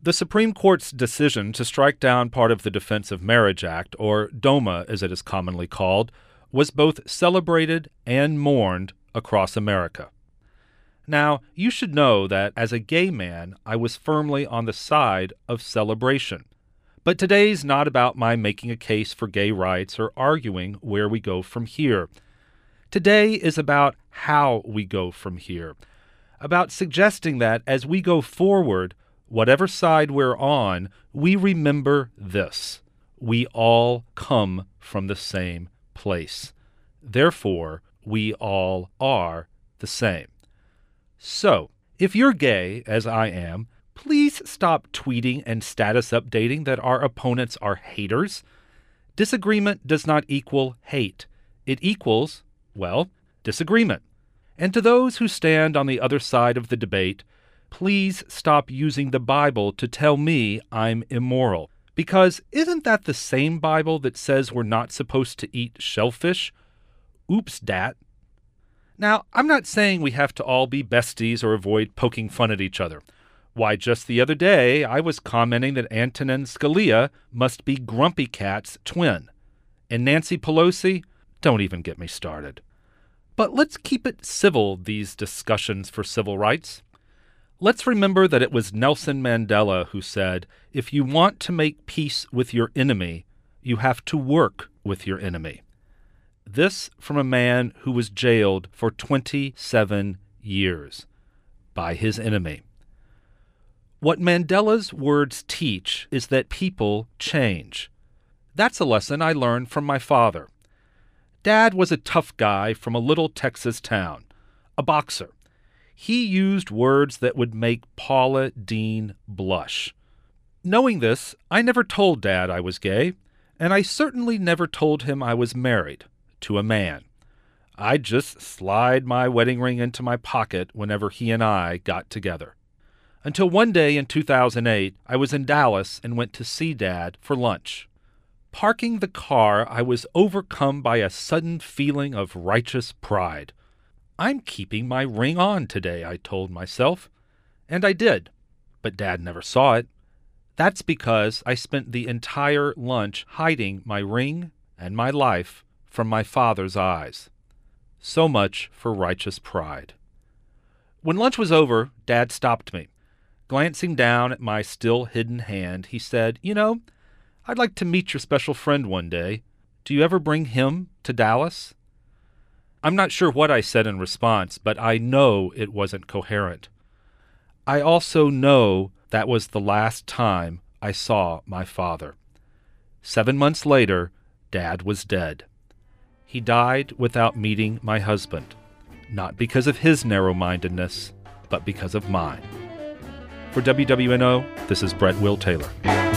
The Supreme Court's decision to strike down part of the Defense of Marriage Act, or DOMA as it is commonly called, was both celebrated and mourned across America. Now, you should know that as a gay man, I was firmly on the side of celebration. But today's not about my making a case for gay rights or arguing where we go from here. Today is about how we go from here, about suggesting that as we go forward, whatever side we're on, we remember this: we all come from the same place. Therefore, we all are the same. So, if you're gay, as I am, please stop tweeting and status updating that our opponents are haters. Disagreement does not equal hate. It equals, well, disagreement. And to those who stand on the other side of the debate, please stop using the Bible to tell me I'm immoral. Because isn't that the same Bible that says we're not supposed to eat shellfish? Oops, dat. Now, I'm not saying we have to all be besties or avoid poking fun at each other. Why, just the other day, I was commenting that Antonin Scalia must be Grumpy Cat's twin. And Nancy Pelosi? Don't even get me started. But let's keep it civil, these discussions for civil rights. Let's remember that it was Nelson Mandela who said, if you want to make peace with your enemy, you have to work with your enemy. This from a man who was jailed for 27 years by his enemy. What Mandela's words teach is that people change. That's a lesson I learned from my father. Dad was a tough guy from a little Texas town, a boxer. He used words that would make Paula Deen blush. Knowing this, I never told Dad I was gay, and I certainly never told him I was married to a man. I'd just slide my wedding ring into my pocket whenever he and I got together. Until one day in 2008, I was in Dallas and went to see Dad for lunch. Parking the car, I was overcome by a sudden feeling of righteous pride. I'm keeping my ring on today, I told myself. And I did, but Dad never saw it. That's because I spent the entire lunch hiding my ring and my life from my father's eyes. So much for righteous pride. When lunch was over, Dad stopped me. Glancing down at my still hidden hand, he said, "You know, I'd like to meet your special friend one day. Do you ever bring him to Dallas?" I'm not sure what I said in response, but I know it wasn't coherent. I also know that was the last time I saw my father. 7 months later, Dad was dead. He died without meeting my husband, not because of his narrow-mindedness, but because of mine. For WWNO, this is Brett Will Taylor.